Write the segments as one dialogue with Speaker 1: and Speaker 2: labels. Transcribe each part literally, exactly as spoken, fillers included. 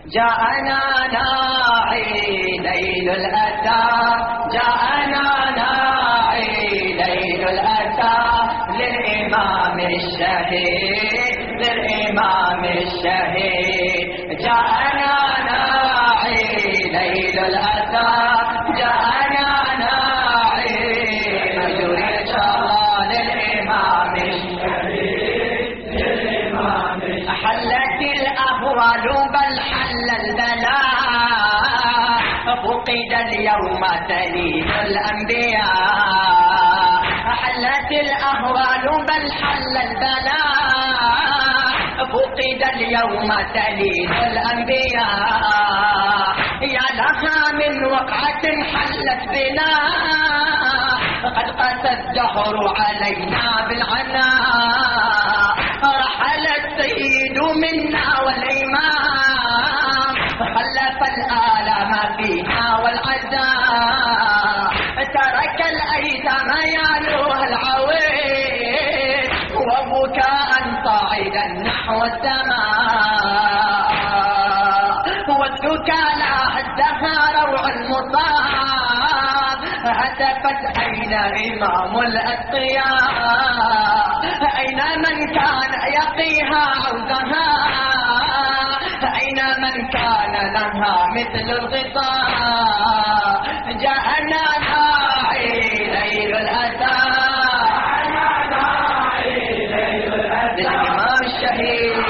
Speaker 1: جاءنا ناعي ليل الأتى، جاءنا ناعي ليل الأتى للإمام الشهيد، للإمام الشهيد. جاءنا ناعي ليل الأتى، جاءنا ناعي مجور إن شاء الله للإمام الشهيد، للإمام الشهيد. حلت الأهوال بل حل البلاء، فقد اليوم تلين الأنبياء. حلت الأهوال بل حل البلاء، فقد اليوم تلين الأنبياء. يا لها من وقعة حلت بنا، قد قسى الدهر علينا بالعناء. رحل السيد منا والإمام، خلف الآلام فينا والعزاء. ترك الأيتام يعلوها العويل، وبكاء صاعدا نحو السماء. والثكالى هزها روع المصاب، هتفت أين إمام الأتقياء؟ أين من كان يقيها عوزها؟ أين من كان لها مثل الغطاء؟ جاءنا ناعي ليل الأتى، جاءنا ناعي ليل الأتى للإمام الشهيد،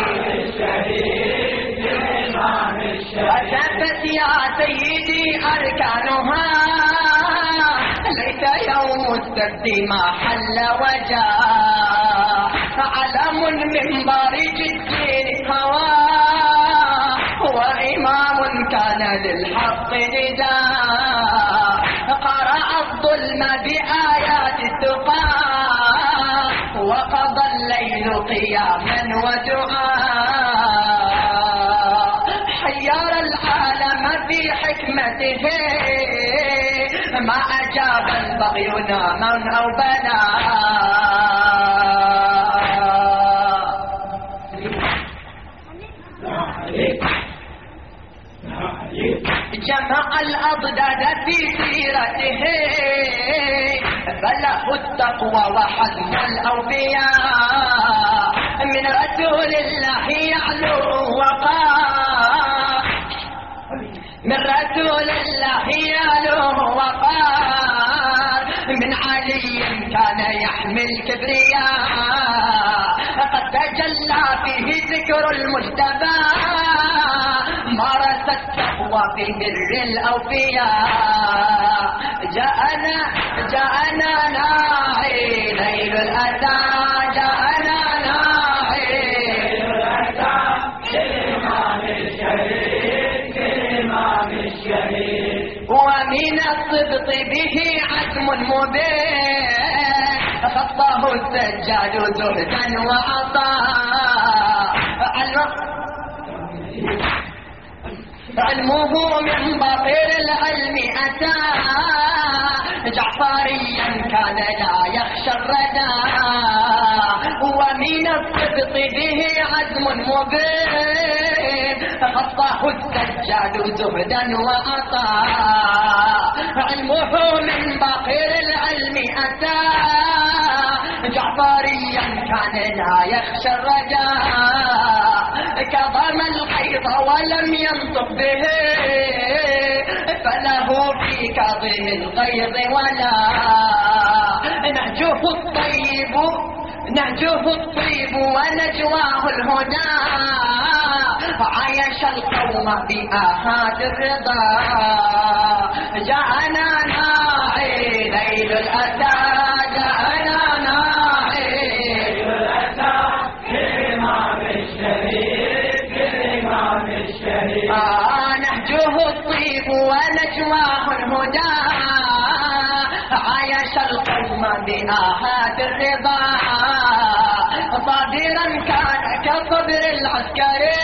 Speaker 1: للإمام الشهيد. هتفت يا سيدي أركانها، ليس يوم السبت ما حل وجاء. علم من بارج الدين هوى، وإمام كان للحق نداء. قرأ الظلم بآيات التقى، وقضى الليل قياما ودعاء. حير العالم في حكمته، ما أجاب البغي ناما أو بلا. جمع الأضداد في سيرته، بلغ التقوى وحزم الأوفياء. من رسول الله يعلو وقار، من رسول الله يعلو وقار. من علي كان يحمي الكبرياء، قد تجلى فيه ذكر المجتبى. مارس التقوى في بر الأوفياء. جاءنا جاءنا ناعي ليل الأتى، جاءنا ناعي ليل الأتى للإمام الشهيد، للإمام الشهيد. ومن الصدق به عزم مبين، خطه السجاد زهدا وعطاء. علمه من بطير العلم أتى، جعفريا كان لا يخشى الردى. ومن الصدق به عزم مبين، خطه السجاد زهدا وعطاء. علمه من بطير العلم أتى، جعفريا كان لا يخشى الرجاء. كظم الغيظ ولم ينطق به، فله في كظم الغيظ ولا. نهجه الطيب نهجه الطيب ونجواه الهدى، عايش القوم بآهات الرضا. جاءنا ناعي ليل الأتى، جاءنا ناعي ليل الأتى للإمام الشهيد، للإمام الشهيد. آه نهجه الطيب ونجواه الهدى، عايش القوم بآهات الرضا. صابرا كان كصبر العسكري،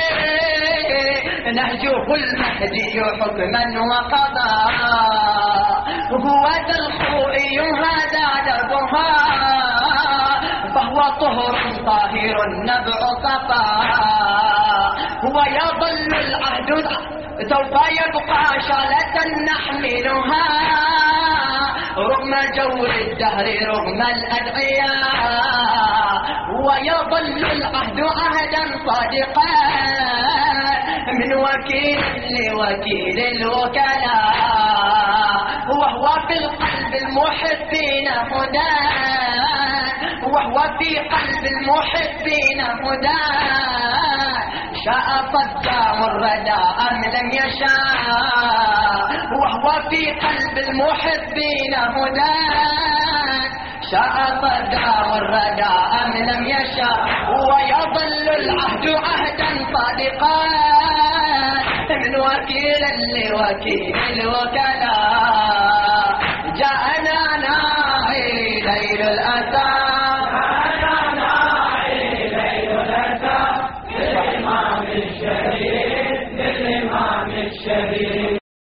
Speaker 1: نهجه المهدي حكما وقضاء. هو ذا الخوئي هذا دربها، فهو طهر طاهر نبع صفا. هو يظل العهد سوف يبقى شالة نحملها رغم جور الدهر رغم الأدعياء، ويظل العهد عهدا صادقا من وكيل لوكيل الوكلاء، وهو في القلب المحبين هدى، وهو في قلب المحبين هدى، شاء صدام الردى أم لم يشاء، وهو في قلب المحبين هدى، شاء صدام الردى أم لم يشاء، ويظل العهد عهدا صادقا من وكيل لوكيل الوكلاء. جاءنا ناعي ليل الأسى، جاءنا ناعي ليل الأسى للإمام الشهيد، للإمام الشهيد.